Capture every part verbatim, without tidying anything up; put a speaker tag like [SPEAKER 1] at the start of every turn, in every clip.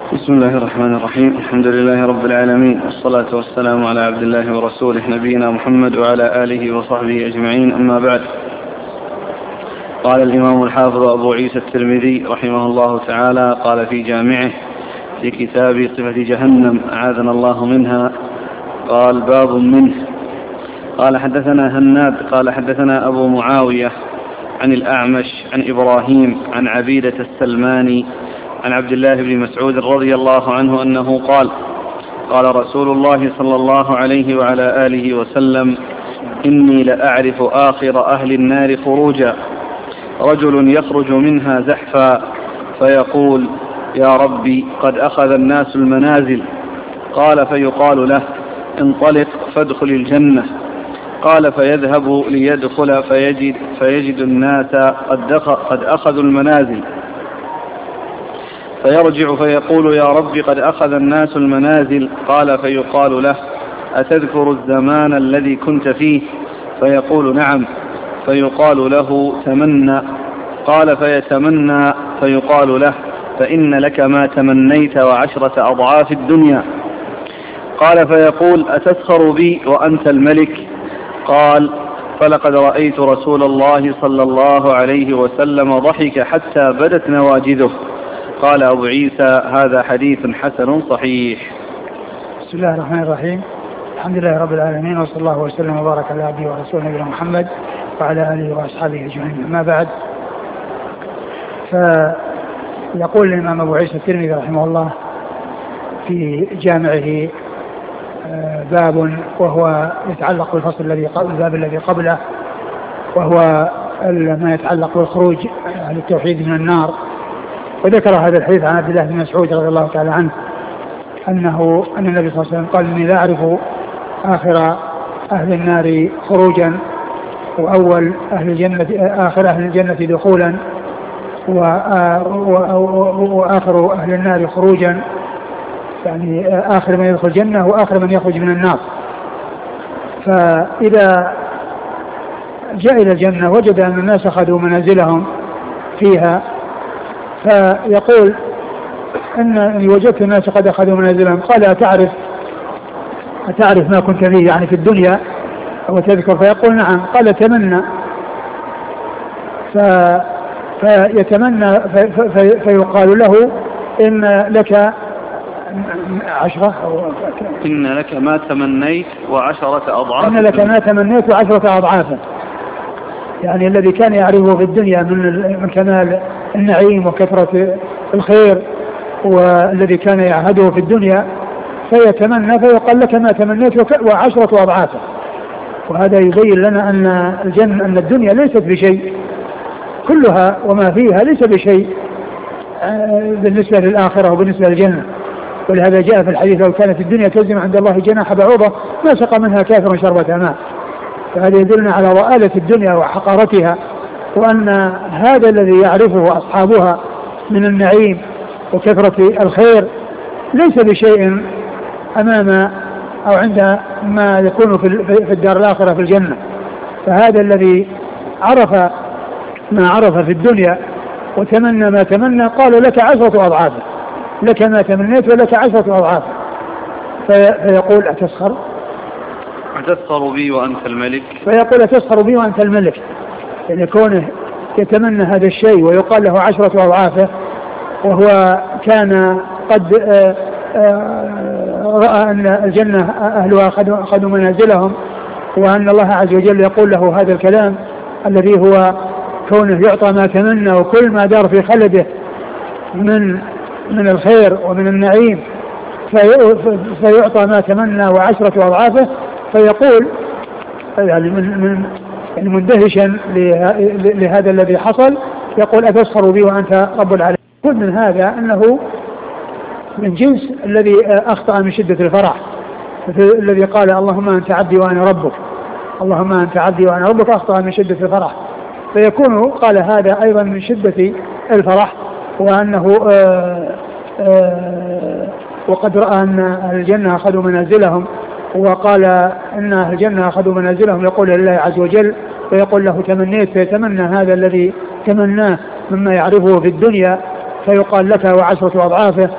[SPEAKER 1] بسم الله الرحمن الرحيم. الحمد لله رب العالمين، والصلاة والسلام على عبد الله ورسوله نبينا محمد وعلى آله وصحبه أجمعين، أما بعد. قال الإمام الحافظ أبو عيسى الترمذي رحمه الله تعالى قال في جامعه في كتاب صفة جهنم أعاذنا الله منها، قال باب منه. قال حدثنا هناد قال حدثنا أبو معاوية عن الأعمش عن إبراهيم عن عبيدة السلماني عن عبد الله بن مسعود رضي الله عنه أنه قال قال رسول الله صلى الله عليه وعلى آله وسلم: إني لأعرف آخر أهل النار خروجا، رجل يخرج منها زحفا فيقول: يا ربي قد أخذ الناس المنازل. قال فيقال له: انطلق فادخل الجنة. قال فيذهب ليدخل فيجد, فيجد الناس قد أخذوا المنازل، فيرجع فيقول: يا رب قد أخذ الناس المنازل. قال فيقال له: أتذكر الزمان الذي كنت فيه؟ فيقول: نعم. فيقال له: تمنى. قال فيتمنى فيقال له: فإن لك ما تمنيت وعشرة أضعاف الدنيا. قال فيقول: أتسخر بي وأنت الملك؟ قال: فلقد رأيت رسول الله صلى الله عليه وسلم ضحك حتى بدت نواجذه. قال أبو عيسى: هذا حديث حسن صحيح.
[SPEAKER 2] بسم الله الرحمن الرحيم. الحمد لله رب العالمين، وصلى الله وسلم وبارك على عبده ورسوله نبينا محمد وعلى آله وأصحابه أجمعين، أما بعد. فيقول الإمام أبو عيسى الترمذي رحمه الله في جامعه باب، وهو يتعلق بالفصل الذي قبل الباب الذي قبله، وهو ما يتعلق بالخروج عن التوحيد من النار. وذكر هذا الحديث عن عبد الله بن مسعود رضي الله تعالى عنه أنه أن النبي صلى الله عليه وسلم قال: إني لا أعرف آخر أهل النار خروجا، وأول أهل الجنة آخر أهل الجنة دخولا، وآخر أهل النار خروجا، يعني آخر من يدخل الجنة وآخر من يخرج من النار. فإذا جاء إلى الجنة وجد أن الناس أخذوا منازلهم فيها، فيقول: إن وجدت الناس قد أخذوا منازلهم. قال: أتعرف أتعرف ما كنت فيه يعني في الدنيا وتذكر؟ فيقول: نعم. قال: تمنى. فيتمنى في فيقال له: إن لك عشرة أو
[SPEAKER 1] إن لك ما تمنيت وعشرة أضعاف
[SPEAKER 2] إن لك ما تمنيت وعشرة أضعافا، يعني الذي كان يعرفه في الدنيا من كمال النعيم وكثرة الخير، والذي كان يعهده في الدنيا، فيتمنى فيقال: لك ما تمنيت وعشرة أضعافا. وهذا يبين لنا أن الجنة أن الدنيا ليست بشيء، كلها وما فيها ليس بشيء بالنسبة للآخرة وبالنسبة للجنة. ولهذا جاء في الحديث: لو كانت الدنيا تلزم عند الله جناح بعوضة ما سقى منها كافر شربة ماء. فهذا يدلنا على ضآلة الدنيا وحقارتها، وأن هذا الذي يعرفه أصحابها من النعيم وكثرة الخير ليس بشيء أمام أو عند ما يكون في الدار الآخرة في الجنة. فهذا الذي عرف ما عرف في الدنيا وتمنى ما تمنى، قالوا: لك عشرة أضعاف، لك ما تمنيت ولك عشرة أضعاف. فيقول: أتسخر
[SPEAKER 1] أتسخر بي وأنت الملك؟
[SPEAKER 2] فيقول: أتسخر بي وأنت الملك، يعني كونه يتمنى هذا الشيء ويقال له عشرة أضعافه، وهو كان قد رأى أن الجنة أهلها أخذوا منازلهم، وأن الله عز وجل يقول له هذا الكلام الذي هو كونه يعطى ما تمنى، وكل ما دار في خلده من من الخير ومن النعيم فيعطى ما تمنى وعشرة أضعافه. فيقول يعني من من يعني مندهشا لهذا الذي حصل، يقول: أتسخر بي وأنت رب العالمين. كل من هذا أنه من جنس الذي أخطأ من شدة الفرح، الذي قال: اللهم أنت عبدي وأنا ربك، اللهم أنت عبدي وأنا ربك، أخطأ من شدة الفرح. فيكون قال هذا أيضا من شدة الفرح، وأنه آآ آآ وقد رأى أن أهل الجنة أخذوا منازلهم، وقال أن أهل الجنة أخذوا منازلهم، يقول لله عز وجل ويقول له: تمنيت. فيتمنى هذا الذي تمناه مما يعرفه في الدنيا، فيقال: لك وعشرة أضعافه.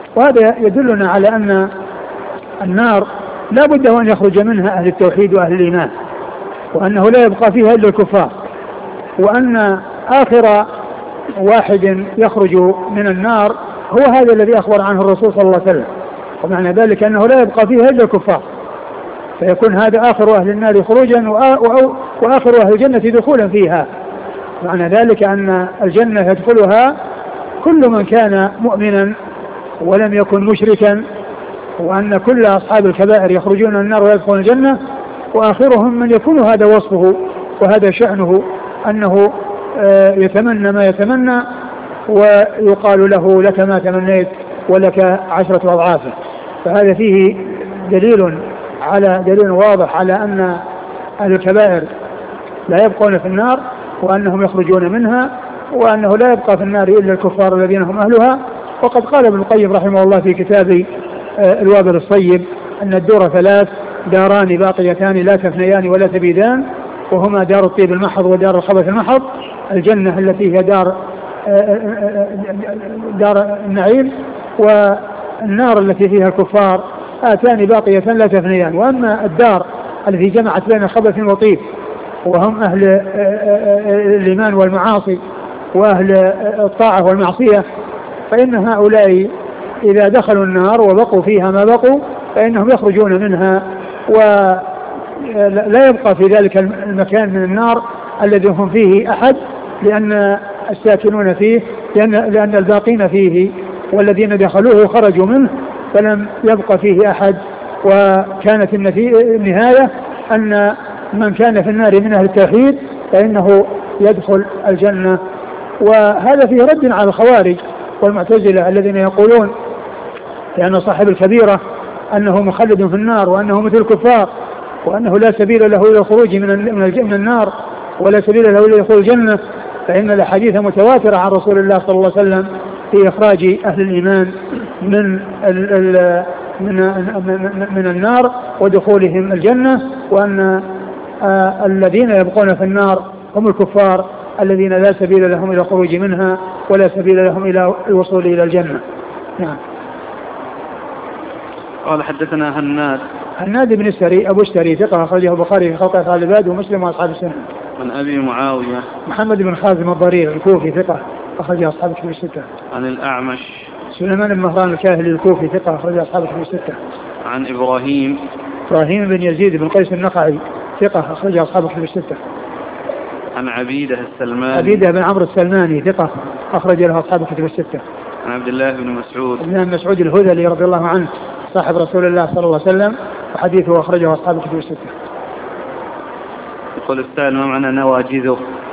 [SPEAKER 2] وهذا يدلنا على أن النار لا بد أن يخرج منها أهل التوحيد وأهل الإيمان، وأنه لا يبقى فيها إلا الكفار، وأن آخر واحد يخرج من النار هو هذا الذي أخبر عنه الرسول صلى الله عليه وسلم، ومعنى ذلك أنه لا يبقى فيها إلا الكفار، فيكون هذا آخر أهل النار خروجا وآخر أهل الجنة دخولا فيها. معنى ذلك أن الجنة يدخلها كل من كان مؤمنا ولم يكن مشركا، وأن كل أصحاب الكبائر يخرجون من النار ويدخلون الجنة، وآخرهم من يكون هذا وصفه وهذا شأنه أنه يتمنى ما يتمنى ويقال له لك ما تمنيت ولك عشرة أضعافه. فهذا فيه دليل على دليل واضح على أن أهل الكبائر لا يبقون في النار وأنهم يخرجون منها، وأنه لا يبقى في النار إلا الكفار الذين هم أهلها. وقد قال ابن القيم رحمه الله في كتاب الوابل الصيب أن الدور ثلاث: داران باقيتان لا تفنيان ولا تبيدان، وهما دار الطيب المحض ودار الخبث المحض. الجنة التي هي دار دار النعيم، والنار التي فيها الكفار آتان باقيتان لا تفنيان. وأما الدار التي جمعت بين خبث وطيب وهم أهل الإيمان والمعاصي وأهل الطاعة والمعصية، فإن هؤلاء إذا دخلوا النار وبقوا فيها ما بقوا فإنهم يخرجون منها، ولا يبقى في ذلك المكان من النار الذي هم فيه أحد، لأن الساكنون فيه لأن, لأن الباقين فيه والذين دخلوه خرجوا منه فلم يبقى فيه أحد. وكانت النهاية أن من كان في النار من أهل التوحيد فإنه يدخل الجنة. وهذا فيه رد على الخوارج والمعتزلة الذين يقولون لأن صاحب الكبيرة أنه مخلد في النار وأنه مثل الكفار وأنه لا سبيل له إلى الخروج من النار ولا سبيل له إلى دخول الجنة، فإن الأحاديث متواترة عن رسول الله صلى الله عليه وسلم في إخراج أهل الإيمان من ال ال من من, من النار ودخولهم الجنة، وأن آه الذين يبقون في النار هم الكفار الذين لا سبيل لهم إلى الخروج منها ولا سبيل لهم إلى الوصول إلى الجنة. نعم.
[SPEAKER 1] قال حدثنا هناد
[SPEAKER 2] هناد بن السري أبو السري ثقة أخرجه البخاري في خلق أفعال العباد ومسلم وأصحاب السنة.
[SPEAKER 1] عن أبي معاوية
[SPEAKER 2] محمد بن خازم الضرير الكوفي ثقة أخرجه أصحاب الكتب الستة.
[SPEAKER 1] عن الأعمش
[SPEAKER 2] سليمان بن مهران الكاهلي الكوفي ثقة أخرجه أصحاب الكتب الستة.
[SPEAKER 1] عن إبراهيم
[SPEAKER 2] إبراهيم بن يزيد بن قيس النخعي ثقة أخرجه أصحاب الكتب الستة.
[SPEAKER 1] عن عبيدة السلماني
[SPEAKER 2] عبيدة بن عمرو السلماني ثقة أخرج له أصحاب الكتب الستة.
[SPEAKER 1] عن عبد الله بن مسعود
[SPEAKER 2] بن مسعود الهذلي رضي الله عنه صاحب رسول الله صلى الله عليه وسلم وحديثه أخرجه أصحاب الكتب الستة.
[SPEAKER 1] يقول السائل ما معنى نواجذه؟